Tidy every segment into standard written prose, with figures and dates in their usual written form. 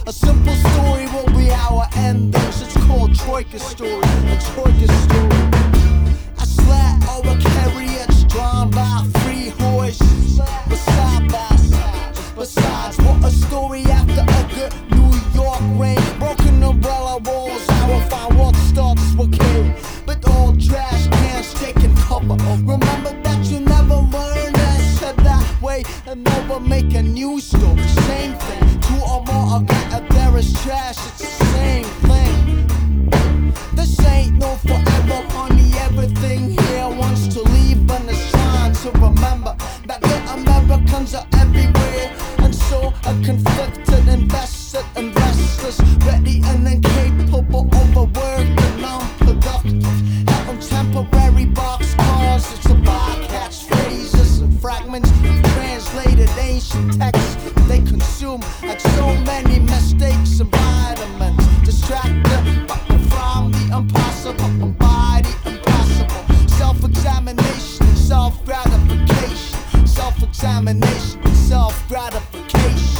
A simple story will be our endings. It's called Troika story, a Troika story. A slat or a carriage drawn by three horses, beside by side. Besides, what a story after a good New York rain. Broken umbrella walls, our fine what starts with K. But all trash cans taking cover. Remember that you never learned that said that way, and never make a new story. Same thing, two or more are gathered, there is trash, it's the same thing. This ain't no forever, honey, everything here wants to leave, and it's trying to remember that the Americans are everywhere, and so are conflicted, invested, and restless, ready and incapable, overworked and non-productive, having temporary boxcars. It's about catchphrases and fragments of translated ancient texts they consume like so many mistakes and vitamins, distracted from the impossible, by the impossible. Self-examination and self-gratification, self-examination and self-gratification.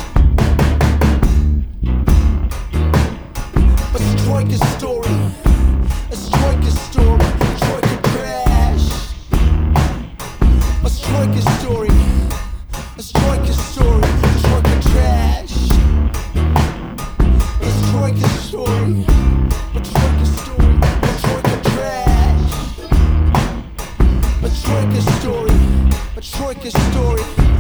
But it's Troika's story, it's Troika's story, Troika crash. It's Troika's story, it's Troika's story, Troika trash. It's Troika's story, but Troika's story, but Troika trash. But Troika's story, but Troika's story.